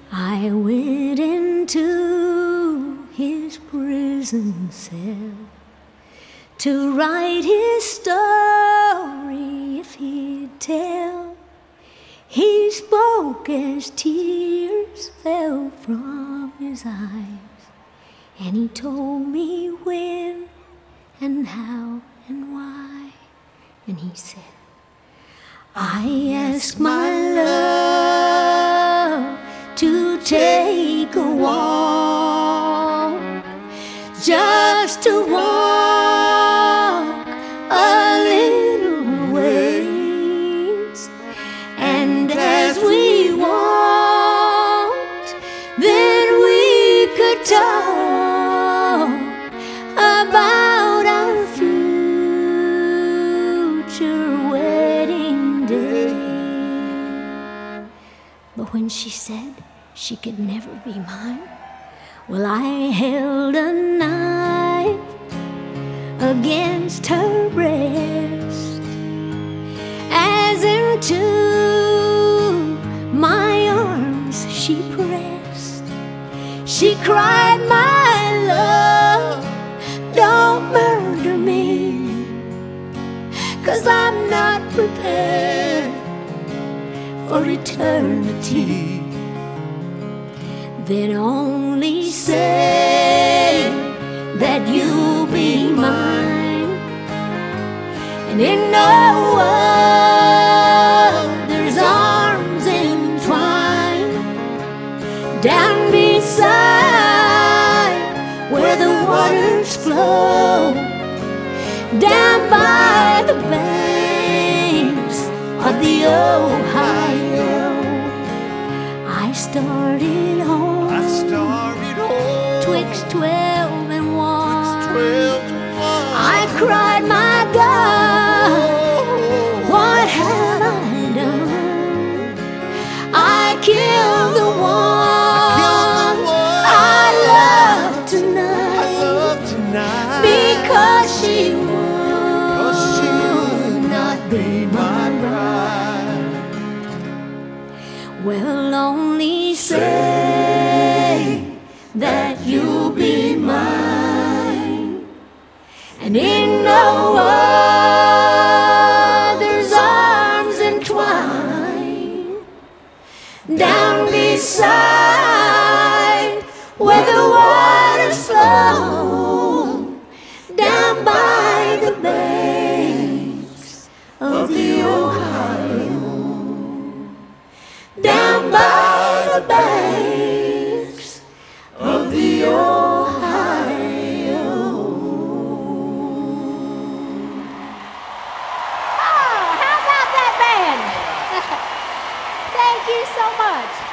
I went into his prison cell to write his story if he'd tell. He spoke as tears fell from his eyes, and he told me when and how and why. And he said, I asked my love to take a walk, just to walk a little ways. And as we walked, then we could talk about our future wedding day. But when she said she could never be mine, well, I held a knife against her breast, as into my arms she pressed. She cried, my love, don't murder me, 'cause I'm not prepared for eternity. Then only say that you'll be mine, and in no other's arms entwined, down beside where the waters flow, down by the banks of the Ohio. I started home twixt 12 and 1. I cried, my God, what have I done? I killed the one I love tonight, because she would not be my bride. Well, only say that you'll be mine, and in no other's arms entwined, down beside where the waters flow, down by the banks of the Ohio, down by the banks of the Ohio. Oh, how about that band? Thank you so much.